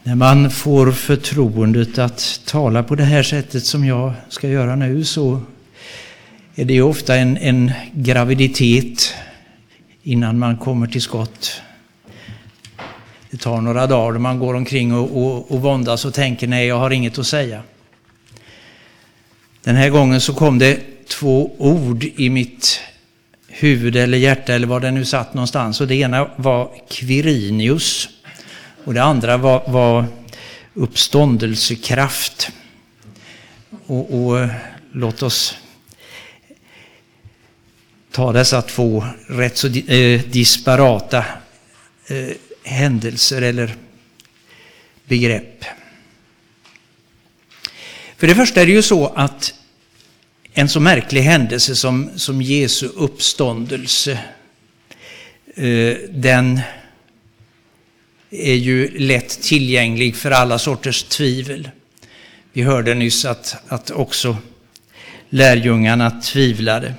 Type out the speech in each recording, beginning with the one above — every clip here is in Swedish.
När man får förtroendet att tala på det här sättet som jag ska göra nu, så är det ju ofta en graviditet innan man kommer till skott. Det tar några dagar då man går omkring och våndas och tänker nej, jag har inget att säga. Den här gången så kom det 2 ord i mitt huvud eller hjärta eller var det nu satt någonstans. Och det ena var Quirinius och det andra var uppståndelsekraft. Och låt oss ta dessa 2 rätt så disparata händelser eller begrepp. För det första är det ju så att en så märklig händelse som Jesu uppståndelse, den är ju lätt tillgänglig för alla sorters tvivel. Vi hörde nyss att också lärjungarna tvivlade.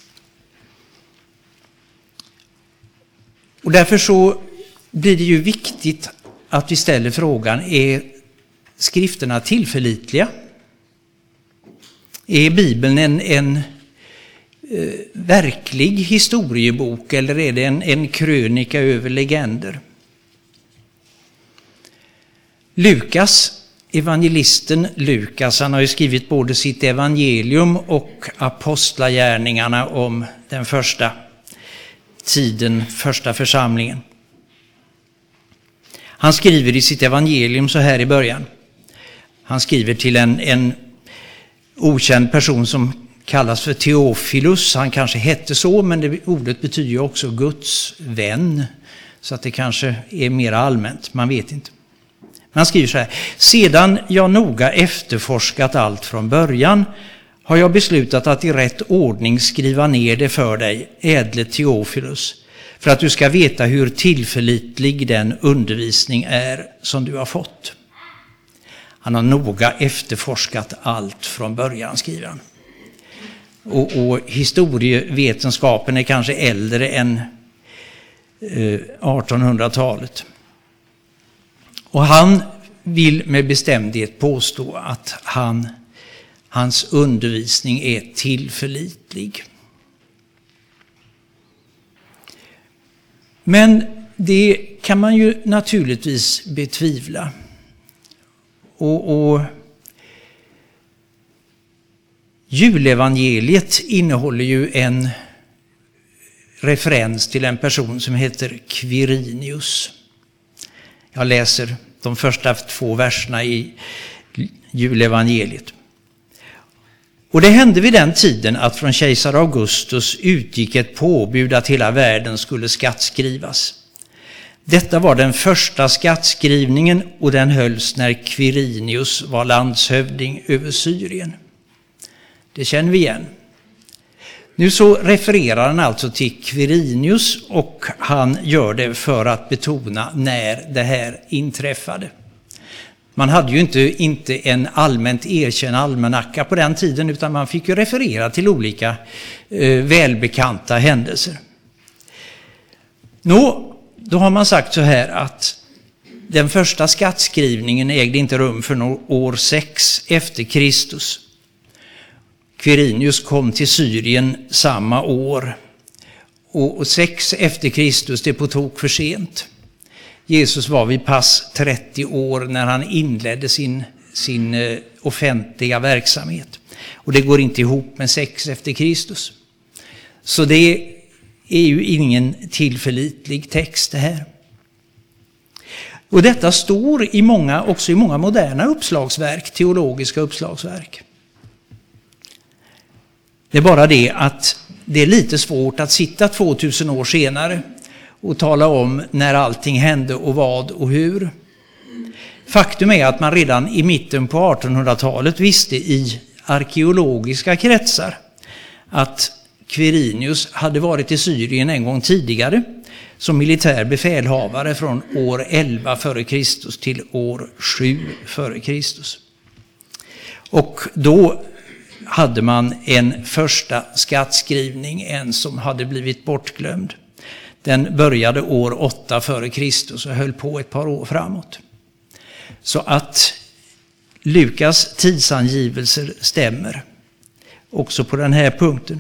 Och därför så blir det ju viktigt att vi ställer frågan, är skrifterna tillförlitliga? Är Bibeln en verklig historiebok eller är det en krönika över legender? Evangelisten Lukas, han har ju skrivit både sitt evangelium och apostlagärningarna om den första tiden, första församlingen. Han skriver i sitt evangelium så här i början. Han skriver till en okänd person som kallas för Teofilus. Han kanske hette så, men det ordet betyder ju också Guds vän. Så att det kanske är mer allmänt, man vet inte. Men han skriver så här: sedan jag noga efterforskat allt från början har jag beslutat att i rätt ordning skriva ner det för dig, ädle Teofilus, för att du ska veta hur tillförlitlig den undervisning är som du har fått. Han har noga efterforskat allt från början, skriver han. Och historievetenskapen är kanske äldre än 1800-talet. Och han vill med bestämdhet påstå att hans undervisning är tillförlitlig. Men det kan man ju naturligtvis betvivla. Och julevangeliet innehåller ju en referens till en person som heter Quirinius. Jag läser de första 2 verserna i julevangeliet. Och det hände vid den tiden att från kejsar Augustus utgick ett påbud att hela världen skulle skattskrivas. Detta var den första skattskrivningen och den hölls när Quirinius var landshövding över Syrien. Det känner vi igen. Nu så refererar han alltså till Quirinius och han gör det för att betona när det här inträffade. Man hade ju inte en allmänt erkänd almanacka på den tiden, utan man fick ju referera till olika välbekanta händelser. Då har man sagt så här att den första skattskrivningen ägde inte rum för år 6 efter Kristus. Quirinius kom till Syrien samma år. Och 6 efter Kristus, det är på tok för sent. Jesus var vid pass 30 år när han inledde sin offentliga verksamhet. Och det går inte ihop med 6 efter Kristus. Så det är ju ingen tillförlitlig text det här. Och detta står också i många moderna uppslagsverk, teologiska uppslagsverk. Det är bara det att det är lite svårt att sitta 2000 år senare och tala om när allting hände och vad och hur. Faktum är att man redan i mitten på 1800-talet visste i arkeologiska kretsar att Quirinius hade varit i Syrien en gång tidigare som militär befälhavare från år 11 före Kristus till år 7 före Kristus. Och då hade man en första skattskrivning, en som hade blivit bortglömd. Den började år 8 före Kristus och höll på ett par år framåt. Så att Lukas tidsangivelser stämmer också på den här punkten.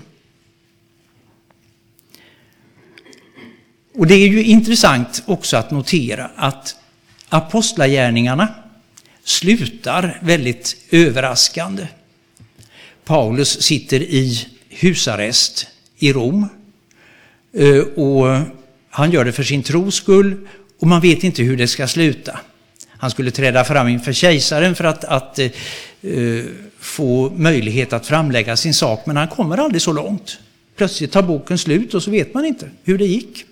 Och det är ju intressant också att notera att apostlagärningarna slutar väldigt överraskande. Paulus sitter i husarrest i Rom och han gör det för sin tros skull och man vet inte hur det ska sluta. Han skulle träda fram inför kejsaren för att få möjlighet att framlägga sin sak, men han kommer aldrig så långt. Plötsligt tar boken slut och så vet man inte hur det gick.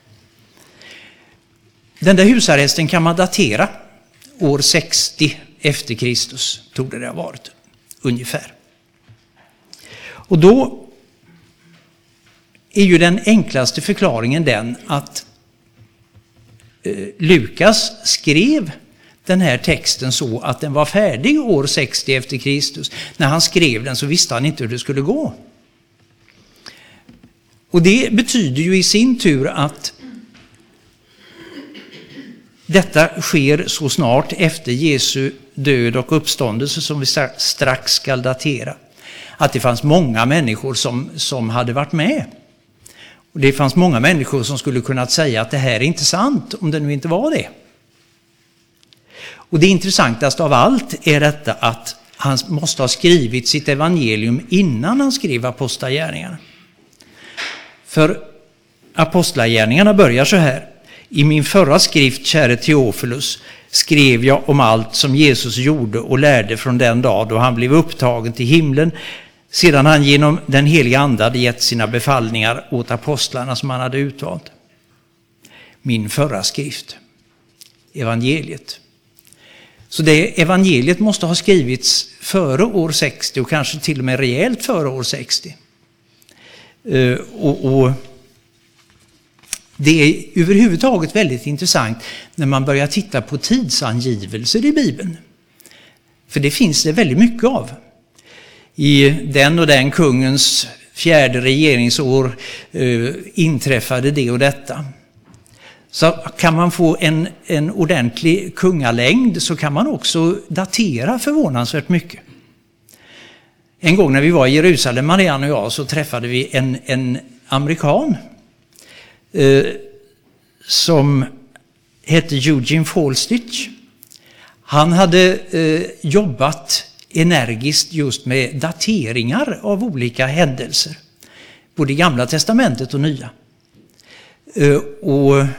Den där husarresten kan man datera år 60 efter Kristus, tror det har varit ungefär. Och då är ju den enklaste förklaringen den att Lukas skrev den här texten så att den var färdig år 60 efter Kristus. När han skrev den så visste han inte hur det skulle gå. Och det betyder ju i sin tur att detta sker så snart efter Jesu död och uppståndelse som vi strax ska datera. Att det fanns många människor som hade varit med. Och det fanns många människor som skulle kunna säga att det här är inte sant om det nu inte var det. Och det intressantaste av allt är detta att han måste ha skrivit sitt evangelium innan han skrev apostlagärningarna. För apostlagärningarna börjar så här. I min förra skrift, käre Teofilus, skrev jag om allt som Jesus gjorde och lärde från den dag då han blev upptagen till himlen, sedan han genom den heliga ande hade gett sina befallningar åt apostlarna som han hade utvalt. Min förra skrift, evangeliet. Så det evangeliet måste ha skrivits före år 60 och kanske till och med rejält före år 60. Och det är överhuvudtaget väldigt intressant när man börjar titta på tidsangivelser i Bibeln. För det finns det väldigt mycket av. I den och den kungens 4:e regeringsår inträffade det och detta. Så kan man få en ordentlig kungalängd så kan man också datera förvånansvärt mycket. En gång när vi var i Jerusalem, Marianne och jag, så träffade vi en amerikan som hette Eugene Fallstich. Han hade jobbat energiskt just med dateringar av olika händelser. Både i Gamla testamentet och Nya. Och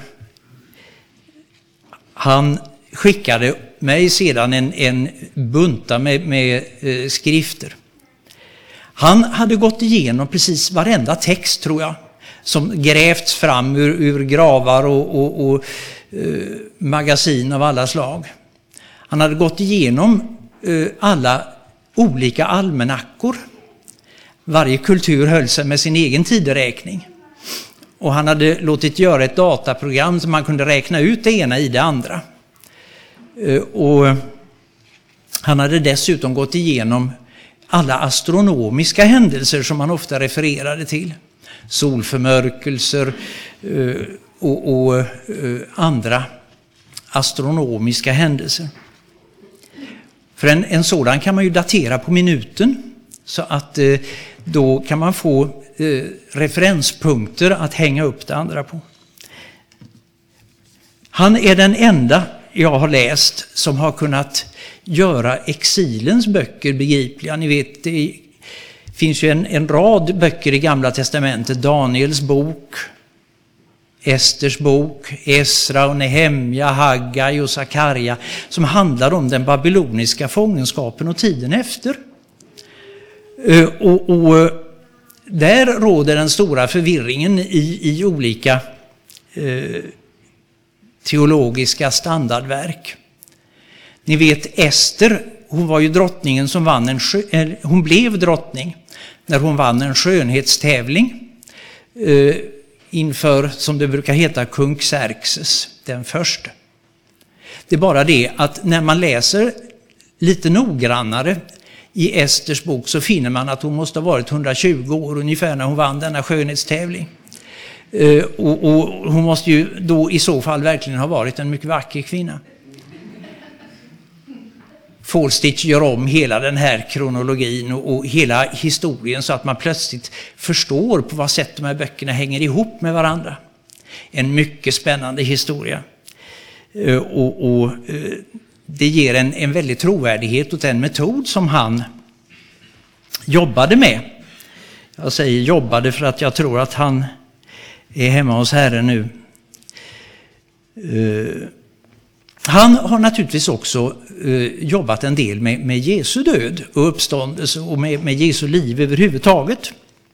han skickade mig sedan en bunta med skrifter. Han hade gått igenom precis varenda text, tror jag, som grävts fram ur gravar och magasin av alla slag. Han hade gått igenom alla olika almanackor. Varje kultur höll sig med sin egen tideräkning. Och han hade låtit göra ett dataprogram så man kunde räkna ut det ena i det andra. Och han hade dessutom gått igenom alla astronomiska händelser som man ofta refererade till. Solförmörkelser och andra astronomiska händelser. För en sådan kan man ju datera på minuten, så att då kan man få referenspunkter att hänga upp det andra på. Han är den enda jag har läst som har kunnat göra exilens böcker begripliga. Ni vet, det finns ju en rad böcker i Gamla testamentet. Daniels bok, Esters bok, Esra och Nehemja, Haggai och Sakarja, som handlar om den babyloniska fångenskapen och tiden efter. Och där råder den stora förvirringen i olika teologiska standardverk. Ni vet, Ester, hon var ju drottningen som vann hon blev drottning när hon vann en skönhetstävling inför, som det brukar heta, kung Xerxes den första. Det är bara det att när man läser lite noggrannare i Esters bok så finner man att hon måste ha varit 120 år ungefär när hon vann denna skönhetstävling. Och hon måste ju då i så fall verkligen ha varit en mycket vacker kvinna. Fallstitch gör om hela den här kronologin och hela historien så att man plötsligt förstår på vad sätt de här böckerna hänger ihop med varandra. En mycket spännande historia. Och det ger en väldigt trovärdighet åt den metod som han jobbade med. Jag säger jobbade för att jag tror att han är hemma hos Herren nu. Han har naturligtvis också jobbat en del med Jesu död och uppståndelse och med Jesu liv överhuvudtaget.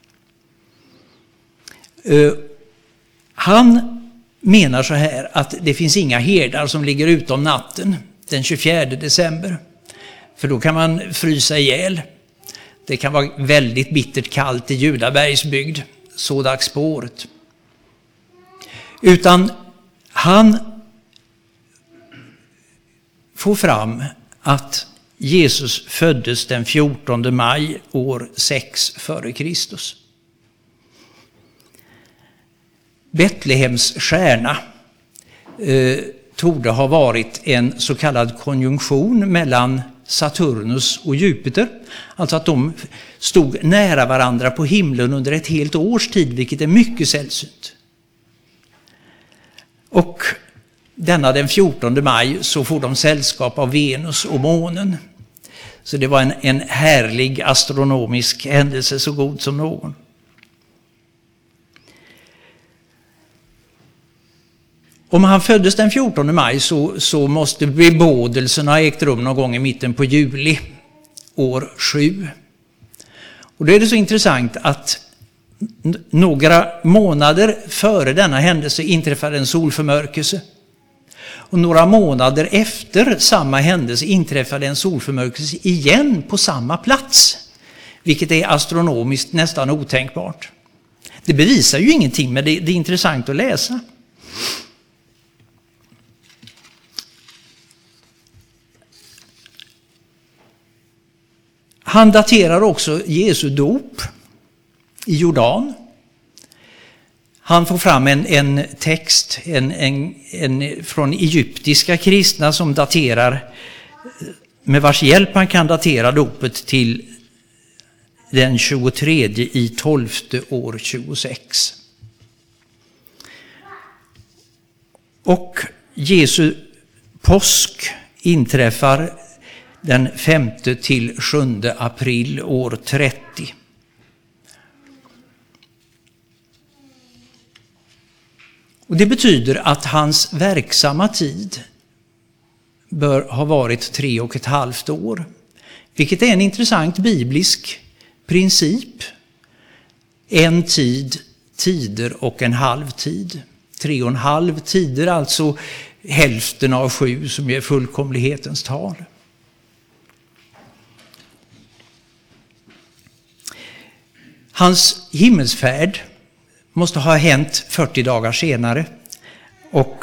Han menar så här att det finns inga herdar som ligger ute om natten den 24 december. För då kan man frysa ihjäl. Det kan vara väldigt bittert kallt i Judabergsbygd så dags på året. Utan han får fram att Jesus föddes den 14 maj år 6 före Kristus. Betlehems stjärna torde ha varit en så kallad konjunktion mellan Saturnus och Jupiter. Alltså att de stod nära varandra på himlen under ett helt års tid, vilket är mycket sällsynt. Och denna den 14 maj så får de sällskap av Venus och månen. Så det var en härlig astronomisk händelse så god som någon. Om han föddes den 14 maj så måste bebådelsen ha ägt rum någon gång i mitten på juli år 7. Och då är det så intressant att några månader före denna händelse inträffade en solförmörkelse. Och några månader efter samma händelse inträffade en solförmörkelse igen på samma plats. Vilket är astronomiskt nästan otänkbart. Det bevisar ju ingenting, men det är intressant att läsa. Han daterar också Jesu dop i Jordan. Han får fram en text från egyptiska kristna som daterar, med vars hjälp han kan datera dopet till den 23/12 år 26. Och Jesu påsk inträffar den 5 till 7 april år 30. Och det betyder att hans verksamma tid bör ha varit 3,5 år. Vilket är en intressant biblisk princip. En tid, tider och en halvtid. 3,5 tider, alltså hälften av 7 som är fullkomlighetens tal. Hans himmelsfärd måste ha hänt 40 dagar senare och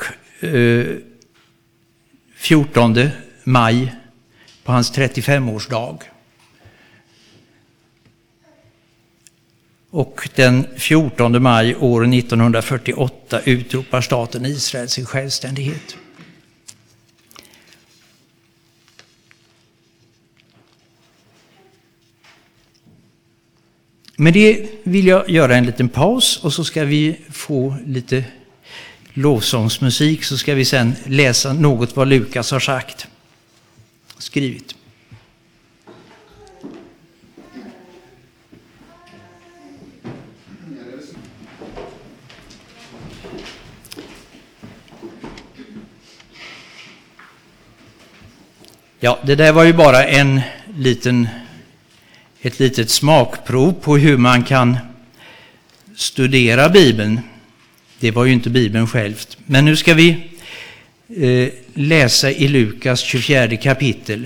14 maj på hans 35-årsdag. Och den 14 maj år 1948 utropar staten Israel sin självständighet. Med det vill jag göra en liten paus och så ska vi få lite lovsångsmusik, så ska vi sen läsa något vad Lukas har sagt, skrivit. Ja, det där var ju bara ett litet smakprov på hur man kan studera Bibeln. Det var ju inte Bibeln självt. Men nu ska vi läsa i Lukas 24 kapitel.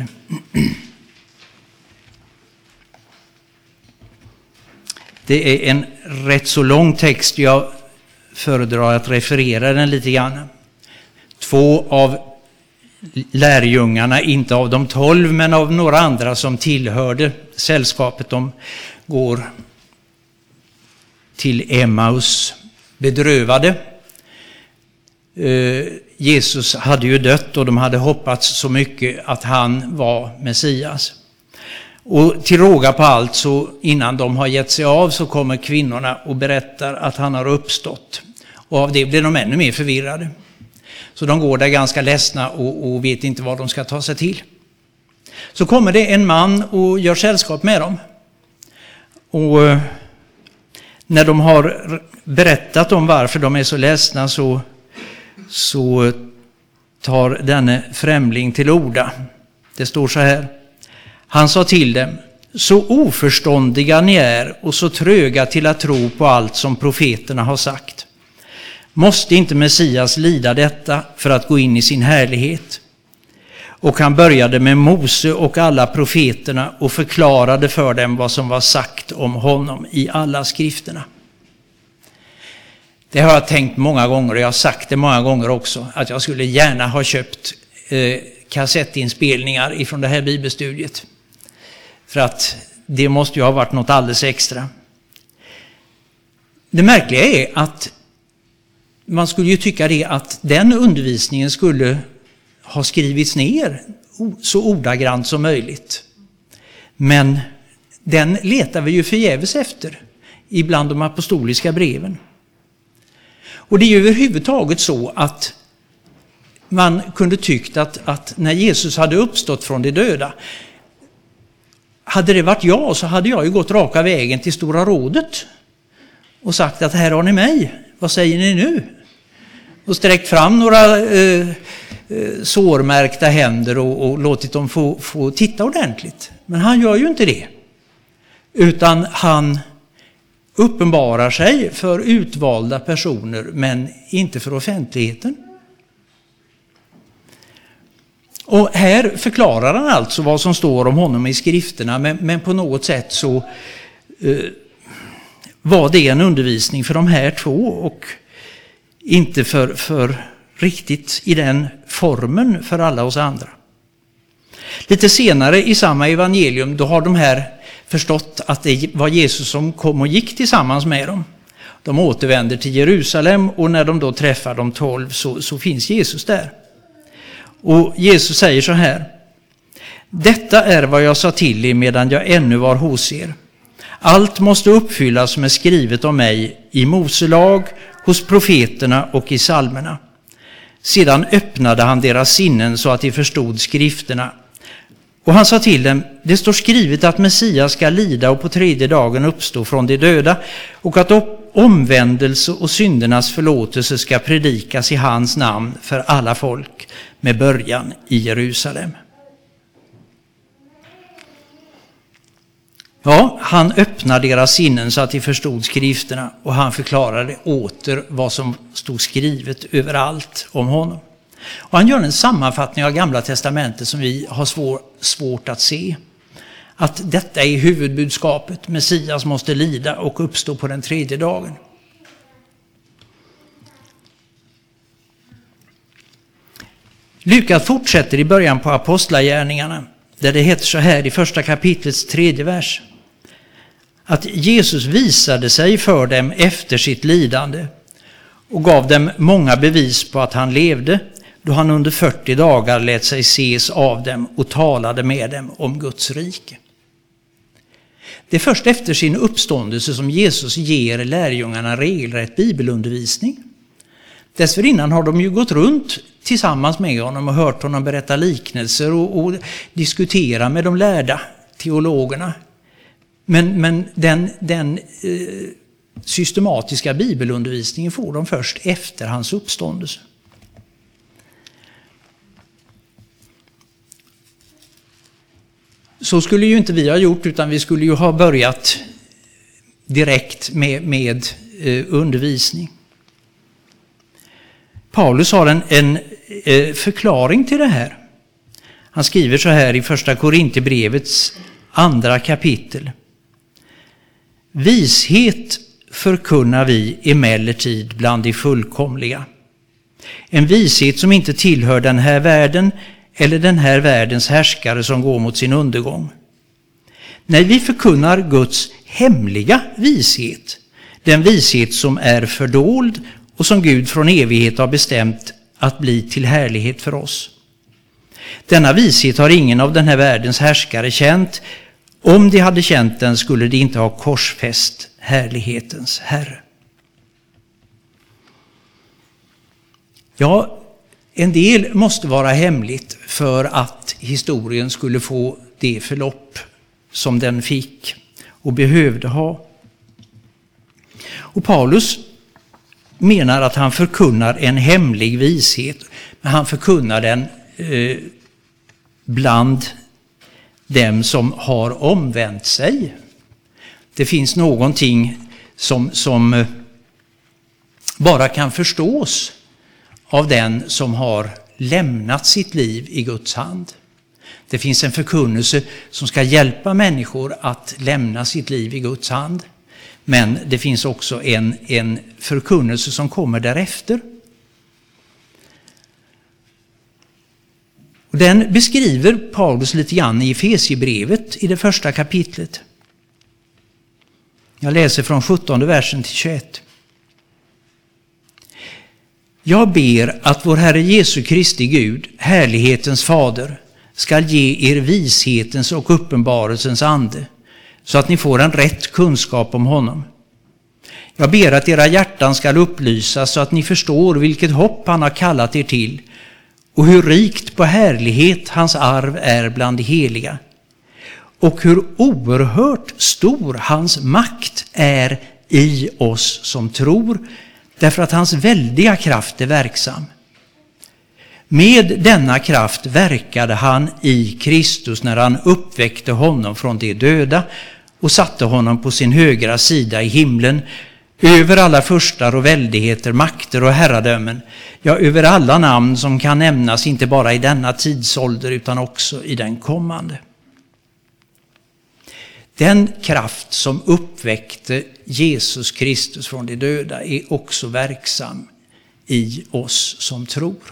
Det är en rätt så lång text. Jag föredrar att referera den lite grann. 2 av lärjungarna, inte av de 12 men av några andra som tillhörde sällskapet, de går till Emmaus bedrövade. Jesus hade ju dött och de hade hoppats så mycket att han var Messias. Och till råga på allt, så innan de har gett sig av så kommer kvinnorna och berättar att han har uppstått. Och av det blir de ännu mer förvirrade. Så de går där ganska ledsna och vet inte vad de ska ta sig till. Så kommer det en man och gör sällskap med dem. Och när de har berättat om varför de är så ledsna så tar denne främling till orda. Det står så här. Han sa till dem: så oförståndiga ni är och så tröga till att tro på allt som profeterna har sagt. Måste inte Messias lida detta för att gå in i sin härlighet? Och han började med Mose och alla profeterna och förklarade för dem vad som var sagt om honom i alla skrifterna. Det har jag tänkt många gånger, och jag har sagt det många gånger också, att jag skulle gärna ha köpt kassettinspelningar ifrån det här bibelstudiet. För att det måste ju ha varit något alldeles extra. Det märkliga är att man skulle ju tycka det att den undervisningen skulle ha skrivits ner så ordagrant som möjligt. Men den letar vi ju förgäves efter ibland de apostoliska breven. Och det är ju överhuvudtaget så att man kunde tyckt att när Jesus hade uppstått från de döda, hade det varit jag så hade jag ju gått raka vägen till Stora rådet och sagt att här har ni mig, vad säger ni nu? Och sträckt fram några sårmärkta händer och låtit dem få titta ordentligt. Men han gör ju inte det. Utan han uppenbarar sig för utvalda personer, men inte för offentligheten. Och här förklarar han alltså vad som står om honom i skrifterna, men på något sätt så var det en undervisning för de här två och inte för riktigt i den formen för alla oss andra. Lite senare i samma evangelium, då har de här förstått att det var Jesus som kom och gick tillsammans med dem. De återvänder till Jerusalem, och när de då träffar de 12 så finns Jesus där. Och Jesus säger så här: detta är vad jag sa till er medan jag ännu var hos er. Allt måste uppfyllas som är skrivet om mig i Mose lag, hos profeterna och i psalmerna. Sedan öppnade han deras sinnen så att de förstod skrifterna. Och han sa till dem: det står skrivet att Messias ska lida och på 3:e dagen uppstå från de döda, och att omvändelse och syndernas förlåtelse ska predikas i hans namn för alla folk, med början i Jerusalem. Ja, han öppnade deras sinnen så att de förstod skrifterna, och han förklarade åter vad som stod skrivet överallt om honom. Och han gör en sammanfattning av Gamla testamentet som vi har svårt att se. Att detta är huvudbudskapet: Messias måste lida och uppstå på den 3:e dagen. Lukas fortsätter i början på apostlagärningarna, där det heter så här i 1 kapitlets 3:e vers. Att Jesus visade sig för dem efter sitt lidande och gav dem många bevis på att han levde, då han under 40 dagar lät sig ses av dem och talade med dem om Guds rike. Det är först efter sin uppståndelse som Jesus ger lärjungarna regelrätt bibelundervisning. Dessförinnan har de ju gått runt tillsammans med honom och hört honom berätta liknelser och diskutera med de lärda teologerna. Men den systematiska bibelundervisningen får de först efter hans uppståndelse. Så skulle ju inte vi ha gjort, utan vi skulle ju ha börjat direkt med undervisning. Paulus har en förklaring till det här. Han skriver så här i 1 Korinthierbrevets 2 kapitel. Vishet förkunnar vi emellertid bland de fullkomliga. En vishet som inte tillhör den här världen eller den här världens härskare som går mot sin undergång. När vi förkunnar Guds hemliga vishet, den vishet som är fördold och som Gud från evighet har bestämt att bli till härlighet för oss. Denna vishet har ingen av den här världens härskare känt. Om de hade känt den skulle de inte ha korsfäst härlighetens Herre. Ja, en del måste vara hemligt för att historien skulle få det förlopp som den fick och behövde ha. Och Paulus menar att han förkunnar en hemlig vishet, men han förkunnar den bland dem som har omvänt sig. Det finns någonting som bara kan förstås av den som har lämnat sitt liv i Guds hand. Det finns en förkunnelse som ska hjälpa människor att lämna sitt liv i Guds hand. Men det finns också en förkunnelse som kommer därefter. Och den beskriver Paulus lite grann i Efesierbrevet i det första kapitlet. Jag läser från 17 versen till 21. Jag ber att vår Herre Jesu Kristi Gud, härlighetens fader, ska ge er vishetens och uppenbarelsens ande, så att ni får en rätt kunskap om honom. Jag ber att era hjärtan ska upplysas så att ni förstår vilket hopp han har kallat er till och hur rikt på härlighet hans arv är bland de heliga och hur oerhört stor hans makt är i oss som tror, därför att hans väldiga kraft är verksam. Med denna kraft verkade han i Kristus när han uppväckte honom från de döda och satte honom på sin högra sida i himlen, över alla furstar och väldigheter, makter och herradömen, ja, över alla namn som kan nämnas inte bara i denna tidsålder utan också i den kommande. Den kraft som uppväckte Jesus Kristus från de döda är också verksam i oss som tror.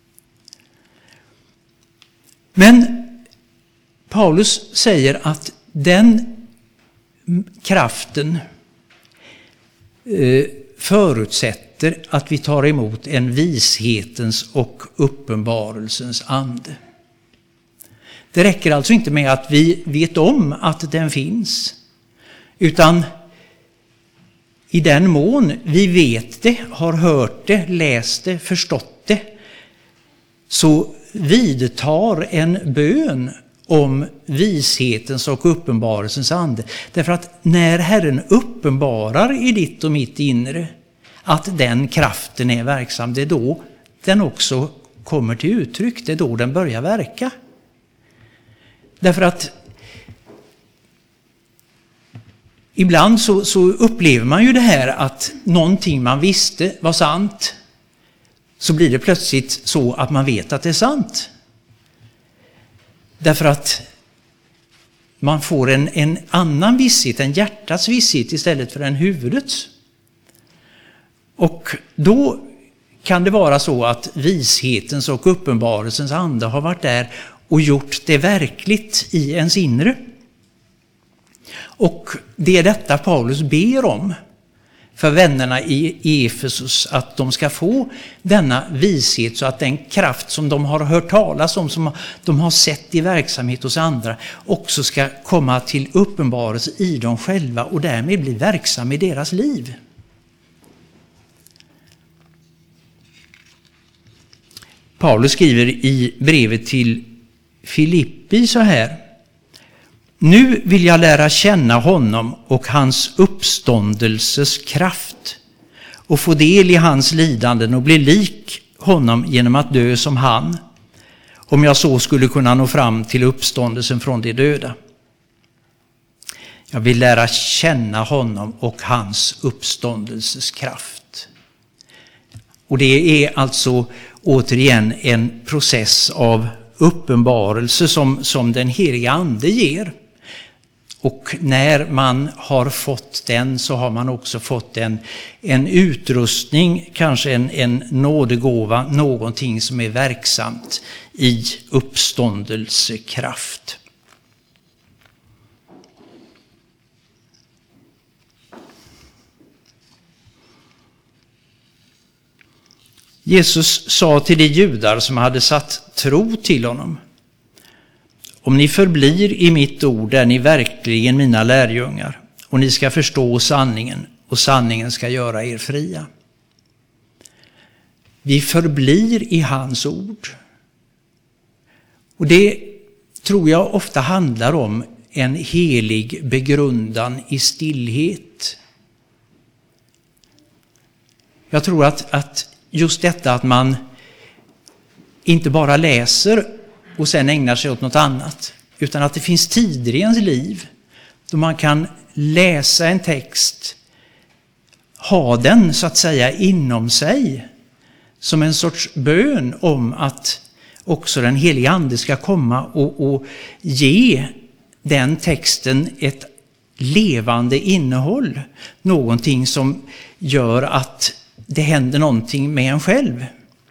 Men Paulus säger att den kraften förutsätter att vi tar emot en vishetens och uppenbarelsens ande. Det räcker alltså inte med att vi vet om att den finns, utan i den mån vi vet det, har hört det, läst det, förstått det, så vidtar en bön om vishetens och uppenbarelsens ande. Därför att när Herren uppenbarar i ditt och mitt inre att den kraften är verksam, det är då den också kommer till uttryck, det är då den börjar verka. Därför att ibland så upplever man ju det här att någonting man visste var sant, så blir det plötsligt så att man vet att det är sant. Därför att man får en annan visshet, en hjärtats visshet istället för en huvudets. Och då kan det vara så att vishetens och uppenbarelsens ande har varit där och gjort det verkligt i ens inre. Och det är detta Paulus ber om för vännerna i Efesus, att de ska få denna vishet så att den kraft som de har hört talas om, som de har sett i verksamhet hos andra, också ska komma till uppenbarelse i dem själva och därmed bli verksam i deras liv. Paulus skriver i brevet till Filippi så här: nu vill jag lära känna honom och hans uppståndelses kraft och få del i hans lidanden och bli lik honom genom att dö som han, om jag så skulle kunna nå fram till uppståndelsen från de döda. Jag vill lära känna honom och hans uppståndelses kraft. Och det är alltså återigen en process av uppenbarelse som den heliga ande ger. Och när man har fått den så har man också fått en utrustning, kanske en nådegåva, någonting som är verksamt i uppståndelsekraft. Jesus sa till de judar som hade satt tro till honom: om ni förblir i mitt ord är ni verkligen mina lärjungar, och ni ska förstå sanningen, och sanningen ska göra er fria. Vi förblir i hans ord. Och det tror jag ofta handlar om en helig begrundan i stillhet. Jag tror att just detta att man inte bara läser och sen ägnar sig åt något annat, utan att det finns tider i ens liv då man kan läsa en text, ha den så att säga inom sig som en sorts bön om att också den heliga ande ska komma och ge den texten ett levande innehåll. Någonting som gör att det händer någonting med en själv.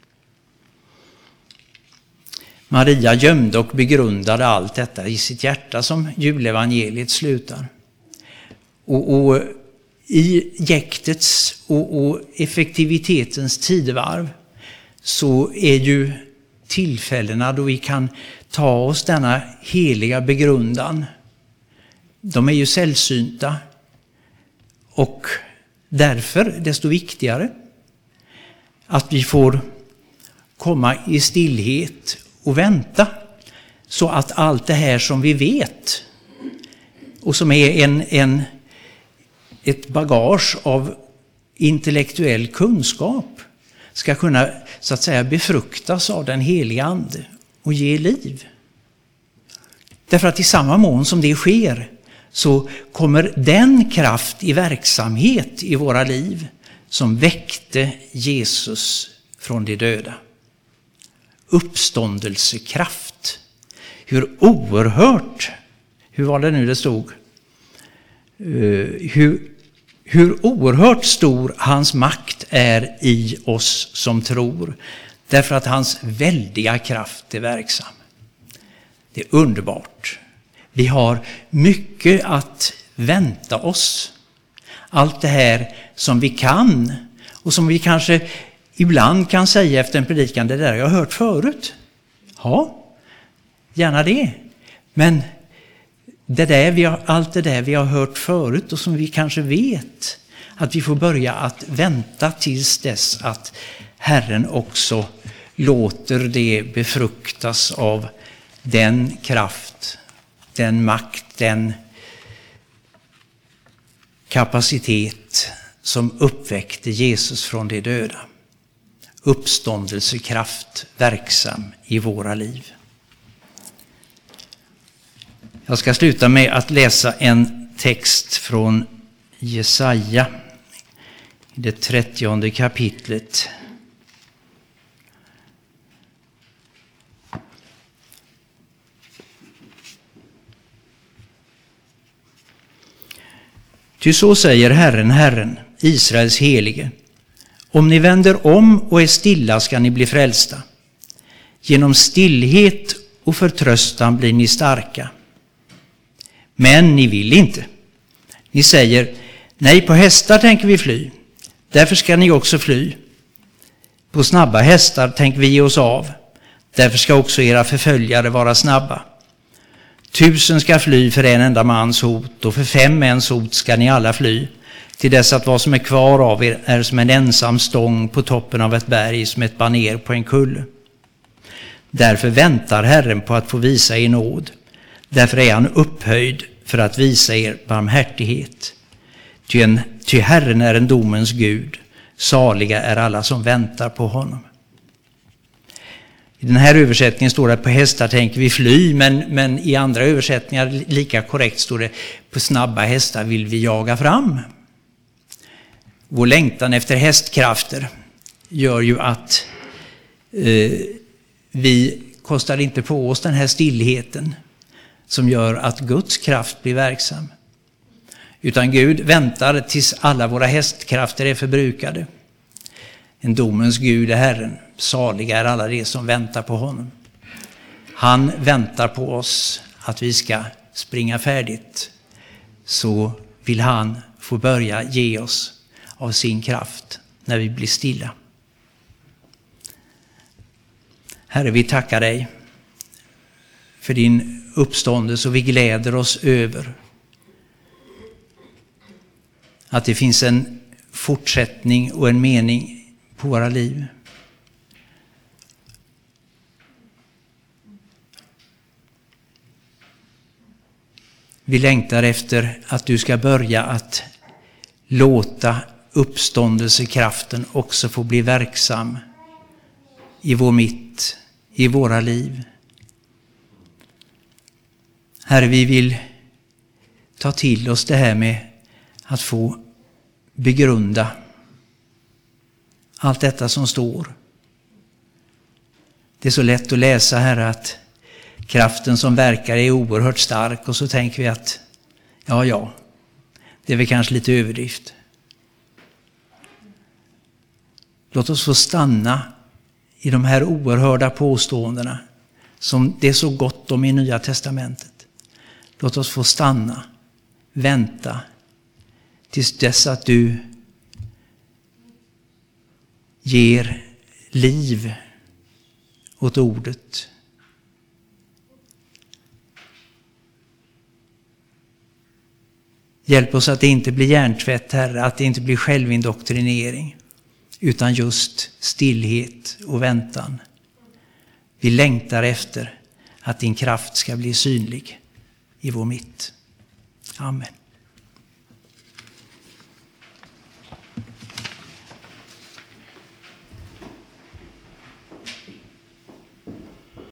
Maria gömde och begrundade allt detta i sitt hjärta, som julevangeliet slutar. Och i jäktets och effektivitetens tidevarv så är ju tillfällena då vi kan ta oss denna heliga begrundan, de är ju sällsynta, och därför desto viktigare att vi får komma i stillhet och vänta, så att allt det här som vi vet och som är ett bagage av intellektuell kunskap ska kunna så att säga befruktas av den heliga ande och ge liv. Därför att i samma mån som det sker så kommer den kraft i verksamhet i våra liv som väckte Jesus från de döda. Uppståndelsekraft. Hur oerhört, hur var det nu det stod? Hur oerhört stor hans makt är i oss som tror. Därför att hans väldiga kraft är verksam. Det är underbart. Vi har mycket att vänta oss. Allt det här som vi kan och som vi kanske ibland kan säga efter en predikan: det där har jag hört förut. Ja, gärna det. Men allt det där vi har hört förut och som vi kanske vet, att vi får börja att vänta tills dess att Herren också låter det befruktas av den kraft, den makt, den kapacitet som uppväckte Jesus från de döda. Uppståndelsekraft verksam i våra liv. Jag ska sluta med att läsa en text från Jesaja, det 30:e kapitlet. Ty så säger Herren, Herren, Israels helige: om ni vänder om och är stilla ska ni bli frälsta. Genom stillhet och förtröstan blir ni starka. Men ni vill inte. Ni säger: nej, på hästar tänker vi fly. Därför ska ni också fly. På snabba hästar tänker vi ge oss av. Därför ska också era förföljare vara snabba. 1000 ska fly för en enda mans hot, och för 5 mäns hot ska ni alla fly. Till dess att vad som är kvar av er är som en ensam stång på toppen av ett berg, som ett baner på en kulle. Därför väntar Herren på att få visa er nåd. Därför är han upphöjd för att visa er barmhärtighet. Ty Herren är en domens Gud. Saliga är alla som väntar på honom. I den här översättningen står det: på hästar tänker vi fly, men i andra översättningar lika korrekt står det: på snabba hästar vill vi jaga fram. Vår längtan efter hästkrafter gör ju att vi kostar inte på oss den här stillheten som gör att Guds kraft blir verksam. Utan Gud väntar tills alla våra hästkrafter är förbrukade. En domens Gud är Herren. Saliga är alla de som väntar på honom. Han väntar på oss att vi ska springa färdigt. Så vill han få börja ge oss av sin kraft när vi blir stilla. Herre, vi tackar dig för din uppståndelse och vi gläder oss över att det finns en fortsättning och en mening på våra liv. Vi längtar efter att du ska börja att låta uppståndelsekraften också få bli verksam i vår mitt, i våra liv. Herre, vi vill ta till oss det här med att få begrunda allt detta som står. Det är så lätt att läsa, Herre, att kraften som verkar är oerhört stark och så tänker vi att ja, det är väl kanske lite överdrift. Låt oss få stanna i de här oerhörda påståendena som det är så gott om i Nya testamentet. Låt oss få stanna, vänta tills dess att du ger liv åt ordet. Hjälp oss att det inte blir hjärntvätt, Herre, att det inte blir självindoktrinering, utan just stillhet och väntan. Vi längtar efter att din kraft ska bli synlig i vår mitt. Amen.